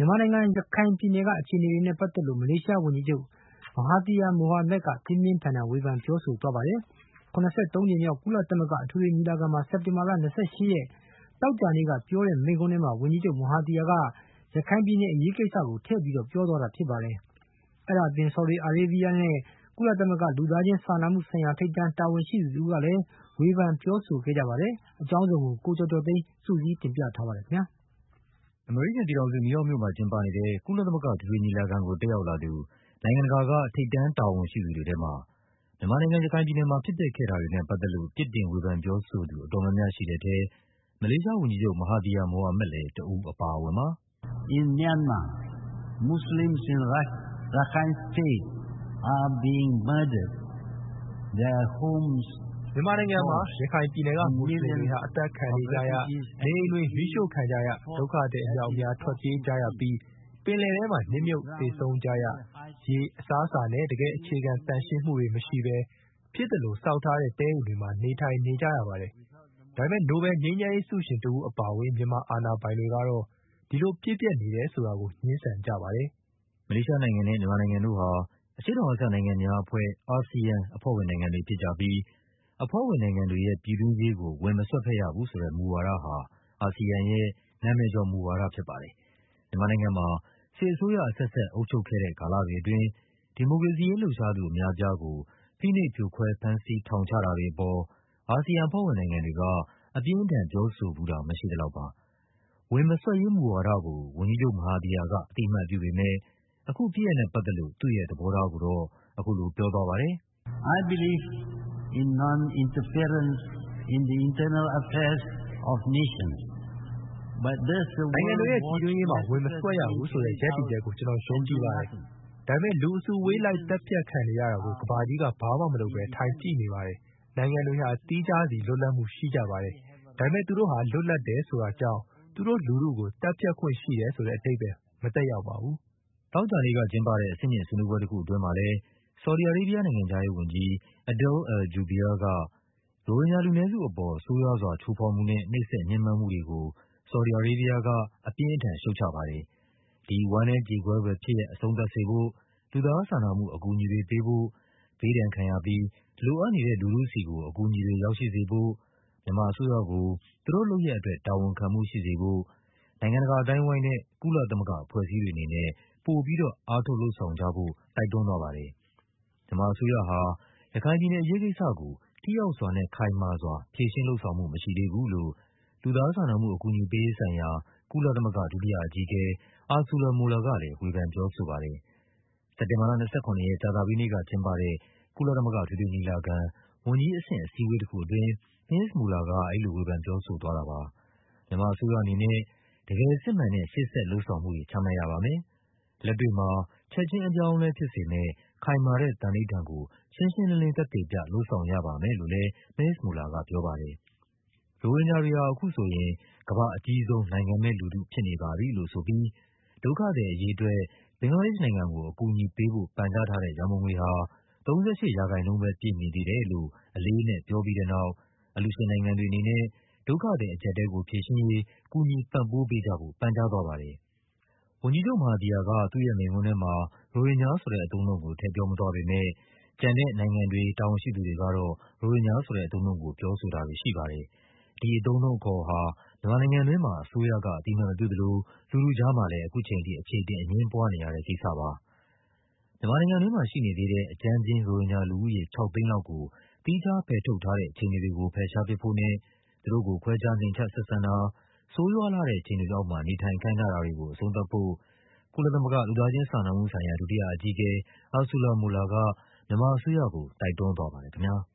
မြန်မာနိုင်ငံရခိုင်ပြည်နယ်ကအခြေအနေတွေနဲ့ပတ်သက်လို့မလေးရှားဝန်ကြီးချုပ်မဟာသီယာမိုဟာမက်ကပြင်းပြင်းထန်ထန်ဝေဖန်ပြောဆိုသွားပါတယ်။73ကြိမ်မြောက်ကုလသမဂ္ဂအထွေထွေညီလာခံမှာစက်တင်ဘာလ28ရက်တောက်ကြနေ့ကပြောတဲ့မိန့်ခွန်းထဲမှာဝန်ကြီးချုပ်မဟာသီယာကရခိုင်ပြည်နယ်အရေးကိစ္စကိုထည့်ပြီးပြောသွားတာဖြစ်ပါတယ်။အဲဒါအပြင်ဆော်ဒီအာရေးဗီးယားနဲ့ကုလသမဂ္ဂလူသားချင်းစာနာမှုဆိုင်ရာထိပ်တန်းတာဝန်ရှိသူတွေကလည်းဝေဖန်ပြောဆိုခဲ့ကြပါတယ်။အကြောင်းစုံကိုကိုကျော်ကျော်သိန်းစုစည်းတင်ပြထားပါတယ်ခင်ဗျာ။အမေရိကန်ပြည်ထောင်စုနယူးယောက်မြို့မှာကျင်းပနေတဲ့ကုလသမဂ္ဂအထွေထွေညီလာခံကိုတက်ရောက်လာသူနိုင်ငံတကာကထိပ်တန်းတာဝန်ရှိသူတွေထဲမှာမြန်မာနိုင်ငံရခိုင်ပြည်နယ်မှာဖြစ်ပျက်ခဲ့တာတွေနဲ့ပတ်သက်လို့ပြစ်တင်ဝေဖန်ပြောဆိုသူအတော်များများရှိတဲ့ထဲမလေးရှားဝန်ကြီးချုပ်မဟာသီယာမိုဟာမက်လည်းတဦးအပါအဝင်ပါ။ In Myanmar, Muslims in Rakhine State are being murdered. Their homes မြန်မာနိုင်ငံမှာရခိုင်ပြည်နယ်ကမွတ်စလင်တွေဟာအသက်ခံနေကြရနေအိမ်တွေမီးရှို့ခံကြရဒုက္ခသည်အများအပြားထွက်ပြေးကြရပြီးပင်လယ်ထဲမှာနစ်မြုပ်သေဆုံးကြရရေအစားအစာနဲ့တကယ်အခြေခံတန်ရှင်းမှုတွေမရှိဘဲဖြစ်တယ်လို့စောက်ထားတဲ့တဲအိမ်တွေမှာနေထိုင်နေကြရပါတယ်။ဒါပေမဲ့နိုဘယ်ငြိမ်းချမ်းရေးဆုရှင်တဦးအပါအဝင်မြန်မာအာဏာပိုင်တွေကတော့ဒီလိုပြည့်ပြည့်နေတယ်ဆိုတာကိုညှင်းဆန်ကြပါတယ်။မလေးရှားနိုင်ငံနဲ့မြန်မာနိုင်ငံတို့ဟာအရှေ့တောင်အာရှနိုင်ငံများအဖွဲ့အာဆီယံအဖွဲ့ဝင်နိုင်ငံတွေဖြစ်ကြပြီးအဖွဲ့ဝင်နိုင်ငံတွေရဲ့ပြည်တွင်းရေးကိုဝင်မစွက်ဖက်ရဘူးဆိုတဲ့မူဝါဒဟာအာဆီယံရဲ့နာမည်ကျော်မူဝါဒဖြစ်ပါတယ်။မြန်မာနိုင်ငံမှာစစ်အစိုးရအဆက်ဆက်အုပ်ချုပ်ခဲ့တဲ့ကာလတွေအတွင်းဒီမိုကရေစီရေးလှုပ်ရှားသူအများအပြားကိုဖိနှိပ်ဖြိုခွဲဖမ်းဆီးထောင်ချတာတွေအပေါ်အာဆီယံအဖွဲ့ဝင်နိုင်ငံတွေကအပြင်းအထန်ပြောဆိုဘူးတာမရှိသလောက်ပါ။ဝင်မစွက်ရေးမူဝါဒကိုဝန်ကြီးချုပ်မဟာသီယာကအသိအမှတ်ပြုပေမဲ့အခုဖြစ်ရပ်နဲ့ပတ်သက်လို့သူ့ရဲ့သဘောထားကိုတော့အခုလိုပြောသွားပါတယ်။ I believe in non-interference in the internal affairs of nations. But this the world နိုင်ငံတွေရဲ့ပြည်တွင်းရေးမှာဝင်မစွက်ရဘူးဆိုတဲ့ရည်တည်ချက်ကိုကျွန်တော်ယုံကြည်ပါတယ်။ဒါပေမဲ့လူအစုဝေးလိုက်တက်ပြတ်ခံနေရတာကိုကဘာကြီးကဘာမှမလုပ်ပဲထိုင်ကြည့်နေပါတယ်။နိုင်ငံတွေဟာတီးခြားစီလွတ်လပ်မှုရှိကြပါတယ်။ဒါပေမဲ့သူတို့ဟာလွတ်လပ်တယ်ဆိုတာကြောင့်သူတို့လူထုကိုတက်ပြတ်ခွင့်ရှိတယ်ဆိုတဲ့အဓိပ္ပာယ်မသက်ရောက်ပါဘူး။တောက်ကြလေးကကျင်းပတဲ့အဆင့်မြင့်ဆွေးနွေးပွဲတစ်ခုအတွင်းမှာလည်းဆော်ဒီအာရေးဗီးယားနိုင်ငံခြားရေးဝန်ကြီးAdel al-Jubeir ကရိုဟင်ဂျာလူနည်းစုအပေါ်ဆိုးရွားစွာချိုးဖောက်မှုနဲ့နှိပ်စက်ညှဉ်းပန်းမှုတွေကိုဆော်ဒီအာရေးဗီးယားကအပြင်းအထန်ရှုတ်ချပါတယ်။ဒီဝမ်းနည်းကြေကွဲဖွယ်ဖြစ်ရပ်အဆုံးသတ်စေဖို့လူသားစာနာမှုအကူအညီတွေပေးဖို့ဘေးဒဏ်ခံရပြီးလိုအပ်နေတဲ့လူထုဆီကိုအကူအညီတွေရောက်ရှိစေဖို့မြန်မာအစိုးရကိုသူတို့လုပ်ရပ်အတွက်တာဝန်ခံမှုရှိစေဖို့နိုင်ငံတကာအတိုင်းအဝိုင်းနဲ့ကုလသမဂ္ဂအဖွဲ့အစည်းတွေအနေနဲ့ပိုပြီးတော့အားထုတ်လုပ်ဆောင်ကြဖို့တိုက်တွန်းသွားပါတယ်။မြန်မာအစိုးရဟာရခိုင်ပြည်နယ်အရေးကိစ္စကိုထိရောက်စွာနဲ့ခိုင်မာစွာဖြေရှင်းလုပ်ဆောင်မှုမရှိသေးဘူးလို့လူသားစာနာမှုအကူအညီပေးရေးဆိုင်ရာကုလသမဂ္ဂဒုတိယအကြီးအကဲUrsula Mueller ကလည်းဝေဖန်ပြောဆိုပါတယ်။စက်တင်ဘာလ29ရက်ကြာသပတေးနေ့ကကျင်းပတဲ့ကုလသမဂ္ဂအထွေထွေညီလာခံဝန်ကြီးအဆင့်အစည်းအဝေးတစ်ခုအတွင်းMs. Mueller ကအဲဒီလိုဝေဖန်ပြောဆိုသွားတာပါ။မြန်မာအစိုးရအနေနဲ့တကယ်စစ်မှန်တဲ့ရှေ့ဆက်လုပ်ဆောင်မှုတွေချမှတ်ရပါမယ်။လက်တွေ့မှာချက်ချင်းအပြောင်းအလဲဖြစ်စေမယ့်ခိုင်မာတဲ့သန္နိဋ္ဌာန်ကိုရှင်းရှင်းလင်းလင်းသက်သေပြလုပ်ဆောင်ရပါမယ်လို့လည်းMs. Mueller ကပြောပါတယ်။ရိုဟင်ဂျာတွေဟာအခုဆိုရင်ကမ္ဘာအကြီးဆုံးနိုင်ငံမဲ့လူထုဖြစ်နေပါပြီလို့ဆိုပြီးဒုက္ခသည်အရေးအတွက်ဘင်္ဂလားဒေ့ရှ်နိုင်ငံကိုအကူအညီပေးဖို့ပန်ကြားထားတဲ့ရန်ပုံငွေဟာ38%ပဲပြည့်မီသေးတယ်လို့အလေးအနက်ပြောပြီးတဲ့နောက်အလှူရှင်နိုင်ငံတွေအနေနဲ့ဒုက္ခသည်အကျပ်အတည်းကိုဖြေရှင်းရေးကူညီပံ့ပိုးပေးကြဖို့ပန်ကြားသွားပါတယ်။ဝန်ကြီးချုပ်မဟာသီယာကသူ့ရဲ့မိန့်ခွန်းထဲမှာရိုဟင်ဂျာဆိုတဲ့အသုံးအနှုန်းကိုထည့်ပြောမသွားပေမဲ့ကျန်တဲ့နိုင်ငံတွေတာဝန်ရှိသူတွေကတော့ရိုဟင်ဂျာဆိုတဲ့အသုံးအနှုန်းကိုပြောဆိုတာတွေရှိပါတယ်။ဒီအသုံးအနှုန်းအခေါ်ဟာမြန်မာနိုင်ငံတွင်းမှာအစိုးရကအသိအမှတ်မပြုသလိုလူထုကြားမှာလည်းအခုချိန်ထိအခြေအတင်အငြင်းပွားနေရတဲ့ကိစ္စပါ။မြန်မာနိုင်ငံတွင်းမှာရှိနေသေးတဲ့အကြမ်းဖျင်းရိုဟင်ဂျာလူဦးရေ6 သိန်းလောက်ကိုသီးခြားဖယ်ထုတ်ထားတဲ့အခြေအနေတွေကိုဖယ်ရှားပစ်ဖို့နဲ့သူတို့ကိုခွဲခြားနှိမ်ချဆက်ဆံတာဆိုးရွားလှတဲ့အခြေအနေတွေအောက်မှာနေထိုင်ခိုင်းထားတာတွေကိုအဆုံးသတ်ဖို့ကုလသမဂ္ဂလူသားချင်းစာနာမှုဆိုင်ရာဒုတိယအကြီးအကဲUrsula Mueller ကမြန်မာအစိုးရကိုတိုက်တွန်းသွားပါတယ်ခင်ဗျာ။